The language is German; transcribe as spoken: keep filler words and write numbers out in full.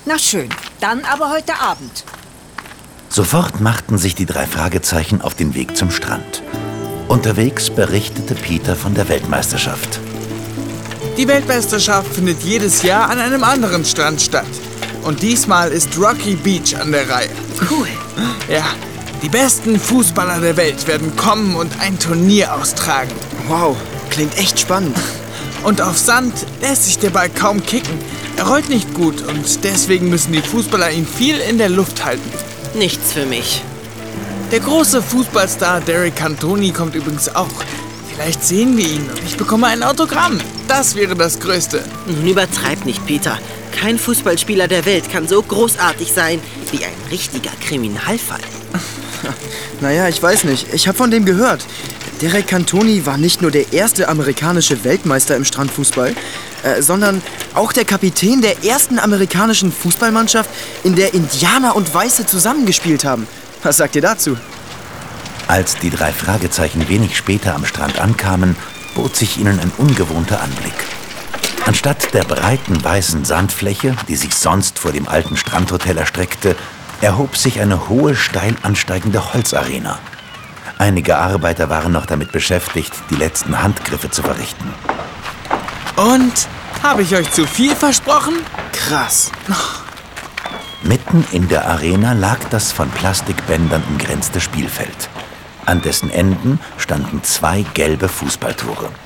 Na schön, dann aber heute Abend. Sofort machten sich die drei Fragezeichen auf den Weg zum Strand. Unterwegs berichtete Peter von der Weltmeisterschaft. Die Weltmeisterschaft findet jedes Jahr an einem anderen Strand statt. Und diesmal ist Rocky Beach an der Reihe. Cool. Ja, die besten Fußballer der Welt werden kommen und ein Turnier austragen. Wow, klingt echt spannend. Und auf Sand lässt sich der Ball kaum kicken. Er rollt nicht gut und deswegen müssen die Fußballer ihn viel in der Luft halten. Nichts für mich. Der große Fußballstar Derek Cantoni kommt übrigens auch. Vielleicht sehen wir ihn und ich bekomme ein Autogramm. Das wäre das Größte. Nun übertreib nicht, Peter. Kein Fußballspieler der Welt kann so großartig sein wie ein richtiger Kriminalfall. Naja, ich weiß nicht. Ich habe von dem gehört. Derek Cantoni war nicht nur der erste amerikanische Weltmeister im Strandfußball, äh, sondern auch der Kapitän der ersten amerikanischen Fußballmannschaft, in der Indianer und Weiße zusammengespielt haben. Was sagt ihr dazu? Als die drei Fragezeichen wenig später am Strand ankamen, bot sich ihnen ein ungewohnter Anblick. Anstatt der breiten weißen Sandfläche, die sich sonst vor dem alten Strandhotel erstreckte, erhob sich eine hohe, steil ansteigende Holzarena. Einige Arbeiter waren noch damit beschäftigt, die letzten Handgriffe zu verrichten. Und? Habe ich euch zu viel versprochen? Krass. Mitten in der Arena lag das von Plastikbändern umgrenzte Spielfeld. An dessen Enden standen zwei gelbe Fußballtore.